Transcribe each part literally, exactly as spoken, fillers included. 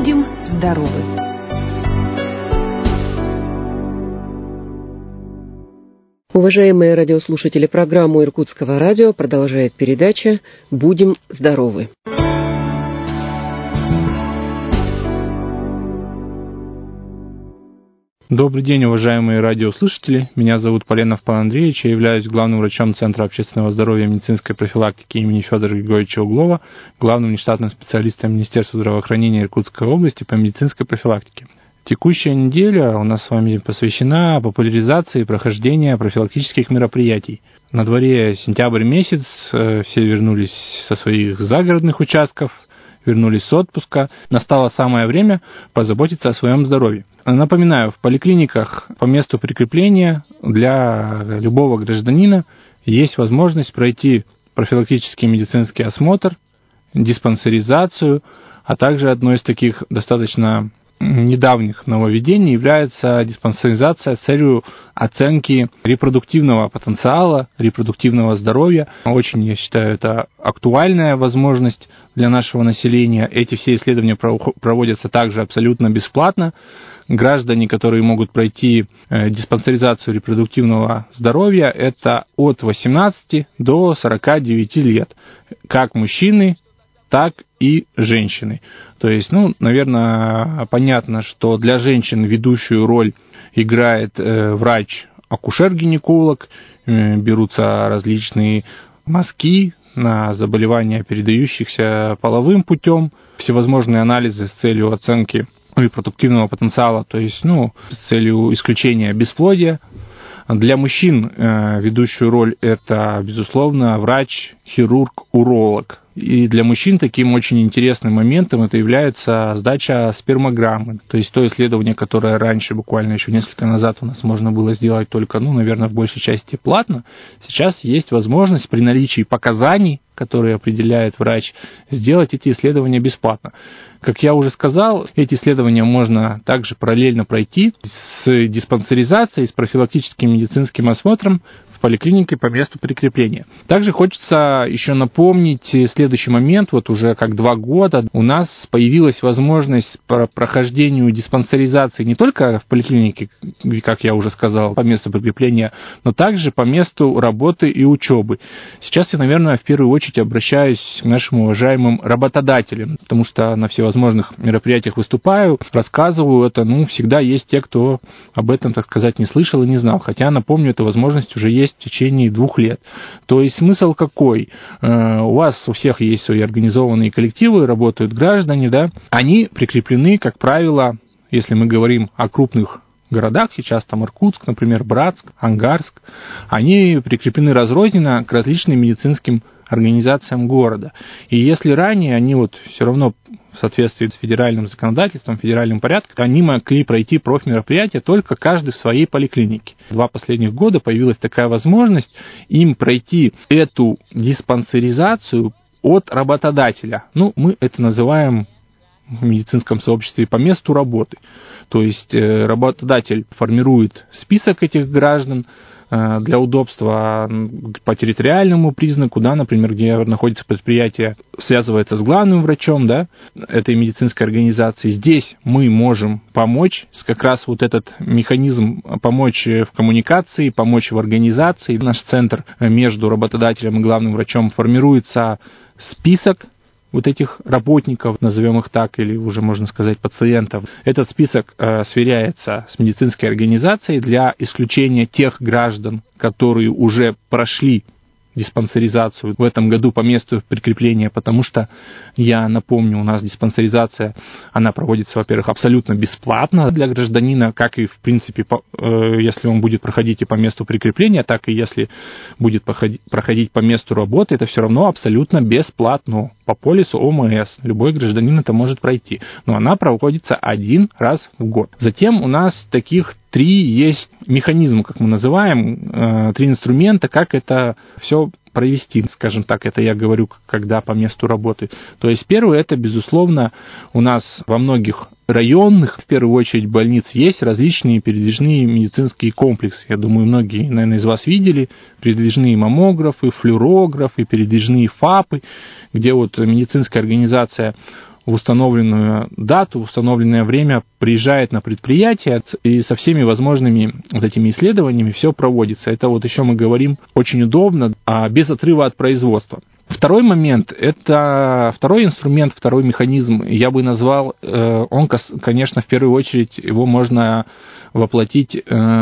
Будем здоровы! Уважаемые радиослушатели, программу Иркутского радио продолжает передача «Будем здоровы». Добрый день, уважаемые радиослушатели. Меня зовут Поленов Павел Андреевич. Я являюсь главным врачом Центра общественного здоровья и медицинской профилактики имени Федора Григорьевича Углова, главным нештатным специалистом Министерства здравоохранения Иркутской области по медицинской профилактике. Текущая неделя у нас с вами посвящена популяризации прохождения профилактических мероприятий. На дворе сентябрь месяц, все вернулись со своих загородных участков, вернулись с отпуска. Настало самое время позаботиться о своем здоровье. Напоминаю, в поликлиниках по месту прикрепления для любого гражданина есть возможность пройти профилактический медицинский осмотр, диспансеризацию, а также одно из таких достаточно недавних нововведений является диспансеризация с целью оценки репродуктивного потенциала, репродуктивного здоровья. Очень, я считаю, это актуальная возможность для нашего населения. Эти все исследования проводятся также абсолютно бесплатно. Граждане, которые могут пройти диспансеризацию репродуктивного здоровья, это от восемнадцати до сорока девяти лет. Как мужчины, так и женщины. То есть, ну, наверное, понятно, что для женщин ведущую роль играет врач-акушер-гинеколог, берутся различные мазки на заболевания, передающихся половым путем, всевозможные анализы с целью оценки репродуктивного потенциала, то есть, ну, с целью исключения бесплодия. Для мужчин э, ведущую роль это, безусловно, врач, хирург, уролог. И для мужчин таким очень интересным моментом это является сдача спермограммы. То есть то исследование, которое раньше, буквально еще несколько назад у нас можно было сделать только, ну, наверное, в большей части платно, сейчас есть возможность при наличии показаний, которые определяет врач, сделать эти исследования бесплатно. Как я уже сказал, эти исследования можно также параллельно пройти с диспансеризацией, с профилактическим медицинским осмотром в поликлинике по месту прикрепления. Также хочется еще напомнить следующий момент. Вот уже как два года у нас появилась возможность по прохождению диспансеризации не только в поликлинике, как я уже сказал, по месту прикрепления, но также по месту работы и учебы. Сейчас я, наверное, в первую очередь обращаюсь к нашим уважаемым работодателям, потому что на всевозможных мероприятиях выступаю, рассказываю это, ну, всегда есть те, кто об этом, так сказать, не слышал и не знал. Хотя, напомню, эта возможность уже есть в течение двух лет. То есть смысл какой? У вас у всех есть свои организованные коллективы, работают граждане, да? Они прикреплены, как правило, если мы говорим о крупных городах, сейчас там Иркутск, например, Братск, Ангарск, они прикреплены разрозненно к различным медицинским организациям города. И если ранее они вот все равно в соответствии с федеральным законодательством, федеральным порядком, они могли пройти профмероприятия только каждый в своей поликлинике. Два последних года появилась такая возможность им пройти эту диспансеризацию от работодателя. Ну, мы это называем в медицинском сообществе по месту работы. То есть работодатель формирует список этих граждан для удобства по территориальному признаку, да, например, где находится предприятие, связывается с главным врачом, да, этой медицинской организации. Здесь мы можем помочь, как раз вот этот механизм помочь в коммуникации, помочь в организации. Наш центр между работодателем и главным врачом формируется список вот этих работников, назовем их так, или уже можно сказать пациентов. Этот список э, сверяется с медицинской организацией для исключения тех граждан, которые уже прошли диспансеризацию в этом году по месту прикрепления, потому что, я напомню, у нас диспансеризация, она проводится, во-первых, абсолютно бесплатно для гражданина, как и, в принципе, по, э, если он будет проходить и по месту прикрепления, так и если будет проходить, проходить по месту работы, это все равно абсолютно бесплатно. По полису ОМС любой гражданин это может пройти, но она проводится один раз в год. Затем у нас таких три есть механизма, как мы называем, три инструмента, как это все провести, скажем так, это я говорю, когда по месту работы. То есть первое, это, безусловно, у нас во многих районных, в первую очередь, больниц есть различные передвижные медицинские комплексы. Я думаю, многие, наверное, из вас видели передвижные маммографы, флюорографы, передвижные ФАПы, где вот медицинская организация в установленную дату, в установленное время приезжает на предприятие, и со всеми возможными вот этими исследованиями все проводится. Это вот еще мы говорим очень удобно, а без отрыва от производства. Второй момент, это второй инструмент, второй механизм, я бы назвал, он, конечно, в первую очередь его можно воплотить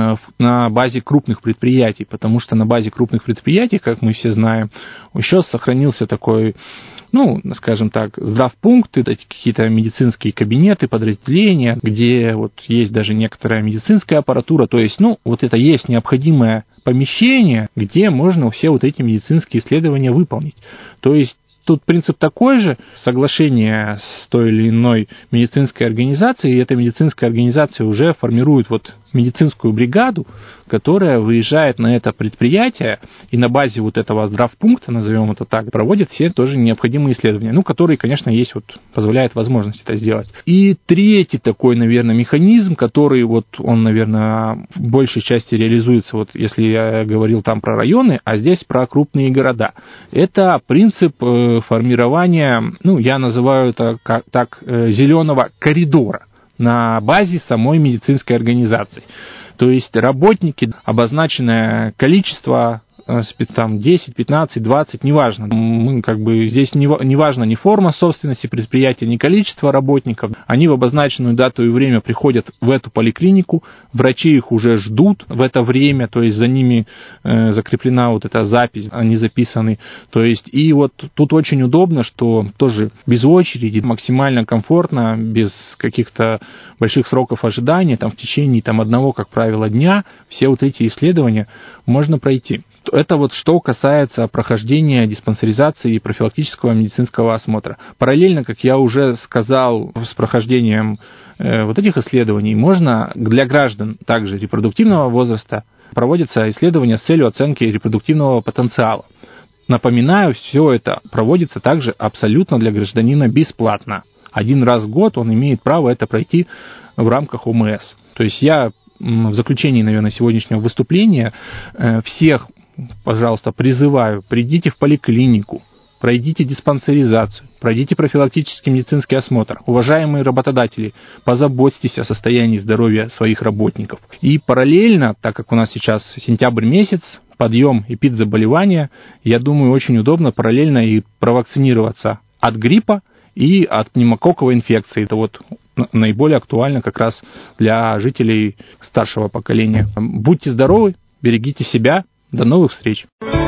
на базе крупных предприятий, потому что на базе крупных предприятий, как мы все знаем, еще сохранился такой, ну, скажем так, здравпункты, какие-то медицинские кабинеты, подразделения, где вот есть даже некоторая медицинская аппаратура, то есть, ну, вот это есть необходимое помещение, где можно все вот эти медицинские исследования выполнить. То есть тут принцип такой же, соглашение с той или иной медицинской организацией, и эта медицинская организация уже формирует вот медицинскую бригаду, которая выезжает на это предприятие и на базе вот этого здравпункта, назовем это так, проводит все тоже необходимые исследования, ну, которые, конечно, есть, вот, позволяет возможность это сделать. И третий такой, наверное, механизм, который вот он, наверное, в большей части реализуется, вот если я говорил там про районы, а здесь про крупные города, это принцип формирования, ну, я называю это как, так, зеленого коридора на базе самой медицинской организации. То есть работники, обозначенное количество, там десять, пятнадцать, двадцать, неважно. Мы, как бы, здесь не, не важно ни форма собственности предприятия, ни количество работников. Они в обозначенную дату и время приходят в эту поликлинику, врачи их уже ждут в это время, то есть за ними э, закреплена вот эта запись, они записаны. То есть и вот тут очень удобно, что тоже без очереди, максимально комфортно, без каких-то больших сроков ожидания, там в течение там, одного, как правило, дня все вот эти исследования можно пройти. Это вот что касается прохождения диспансеризации и профилактического медицинского осмотра. Параллельно, как я уже сказал, с прохождением э, вот этих исследований можно для граждан также репродуктивного возраста проводятся исследования с целью оценки репродуктивного потенциала. Напоминаю, все это проводится также абсолютно для гражданина бесплатно. Один раз в год он имеет право это пройти в рамках О М С. То есть я в заключении, наверное, сегодняшнего выступления э, всех, пожалуйста, призываю, придите в поликлинику, пройдите диспансеризацию, пройдите профилактический медицинский осмотр. Уважаемые работодатели, позаботьтесь о состоянии здоровья своих работников. И параллельно, так как у нас сейчас сентябрь месяц, подъем эпидзаболевания, я думаю, очень удобно параллельно и провакцинироваться от гриппа и от пневмококковой инфекции. Это вот наиболее актуально как раз для жителей старшего поколения. Будьте здоровы, берегите себя. До новых встреч!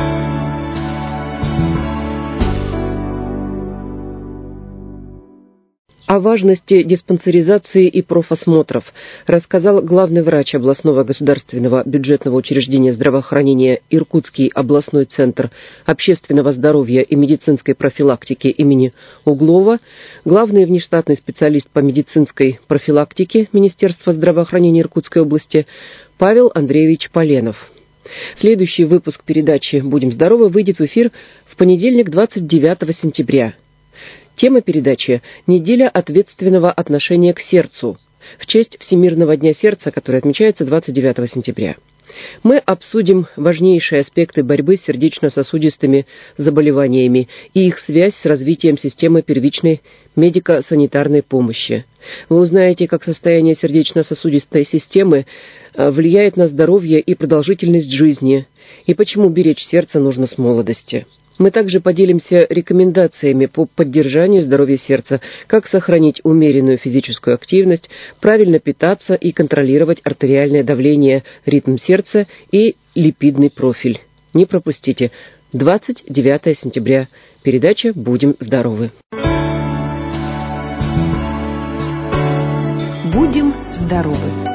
О важности диспансеризации и профосмотров рассказал главный врач областного государственного бюджетного учреждения здравоохранения Иркутский областной центр общественного здоровья и медицинской профилактики имени Углова, главный внештатный специалист по медицинской профилактике Министерства здравоохранения Иркутской области Павел Андреевич Поленов. Следующий выпуск передачи «Будем здоровы» выйдет в эфир в понедельник, двадцать девятого сентября. Тема передачи «Неделя ответственного отношения к сердцу» в честь Всемирного дня сердца, который отмечается двадцать девятого сентября. Мы обсудим важнейшие аспекты борьбы с сердечно-сосудистыми заболеваниями и их связь с развитием системы первичной медико-санитарной помощи. Вы узнаете, как состояние сердечно-сосудистой системы влияет на здоровье и продолжительность жизни, и почему беречь сердце нужно с молодости. Мы также поделимся рекомендациями по поддержанию здоровья сердца, как сохранить умеренную физическую активность, правильно питаться и контролировать артериальное давление, ритм сердца и липидный профиль. Не пропустите. двадцать девятого сентября. Передача «Будем здоровы». Будем здоровы.